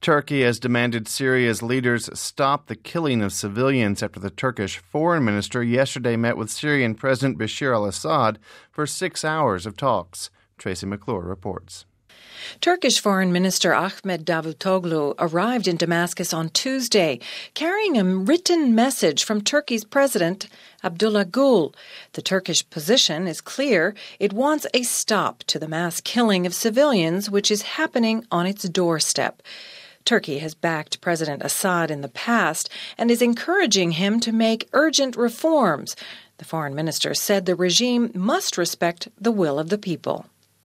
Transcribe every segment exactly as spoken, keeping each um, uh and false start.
Turkey has demanded Syria's leaders stop the killing of civilians after the Turkish foreign minister yesterday met with Syrian President Bashar al-Assad for six hours of talks. Tracy McClure reports. Turkish Foreign Minister Ahmet Davutoglu arrived in Damascus on Tuesday, carrying a written message from Turkey's President Abdullah Gül. The Turkish position is clear. It wants a stop to the mass killing of civilians, which is happening on its doorstep. Turkey has backed President Assad in the past and is encouraging him to make urgent reforms. The foreign minister said the regime must respect the will of the people.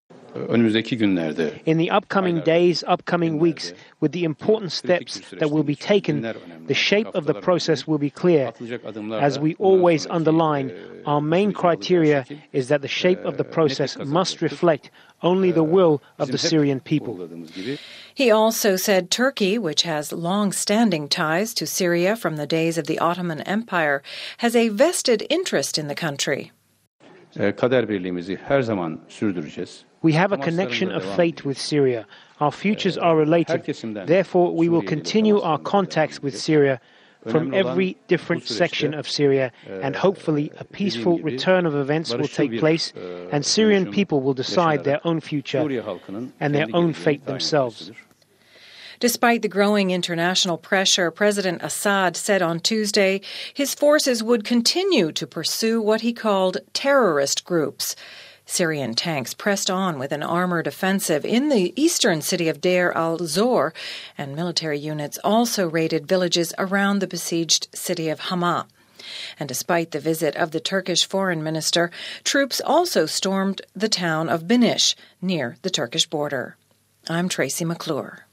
In the upcoming days, upcoming weeks, with the important steps that will be taken, the shape of the process will be clear. As we always underline, our main criteria is that the shape of the process must reflect only the will of the Syrian people. He also said Turkey, which has long-standing ties to Syria from the days of the Ottoman Empire, has a vested interest in the country. We have a connection of fate with Syria. Our futures are related. Therefore, we will continue our contacts with Syria from every different section of Syria, and hopefully a peaceful return of events will take place, and Syrian people will decide their own future and their own fate themselves. Despite the growing international pressure, President Assad said on Tuesday his forces would continue to pursue what he called terrorist groups. Syrian tanks pressed on with an armored offensive in the eastern city of Deir al-Zor, and military units also raided villages around the besieged city of Hama. And despite the visit of the Turkish foreign minister, troops also stormed the town of Binish, near the Turkish border. I'm Tracy McClure.